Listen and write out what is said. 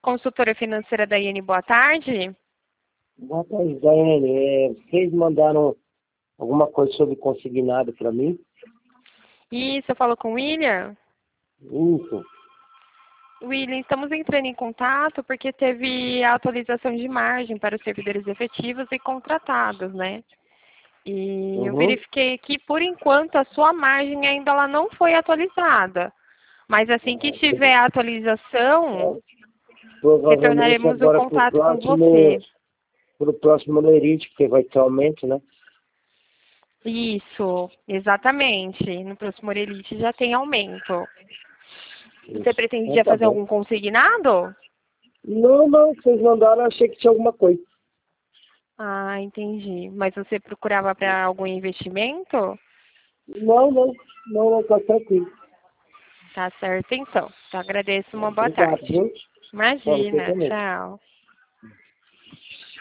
Consultora financeira da IN, boa tarde. Boa tarde, Daiane. Vocês mandaram alguma coisa sobre consignado para mim? Isso, eu falo com o William? Isso. William, estamos entrando em contato porque teve a atualização de margem para os servidores efetivos e contratados, né? E eu verifiquei que, por enquanto, a sua margem ainda ela não foi atualizada. Mas assim que tiver a atualização, Provavelmente retornaremos o agora contato com você. para o próximo lerite, porque vai ter aumento, né? Isso, exatamente. No próximo Orelite já tem aumento. Você pretendia Então, tá fazer bom. algum consignado? Não, vocês mandaram, eu achei que tinha alguma coisa. Ah, entendi. Mas você procurava para algum investimento? Não, tá tranquilo. Tá certo, então. Então agradeço. Uma boa Obrigado, tarde. viu? Para você Imagina. também. Tchau.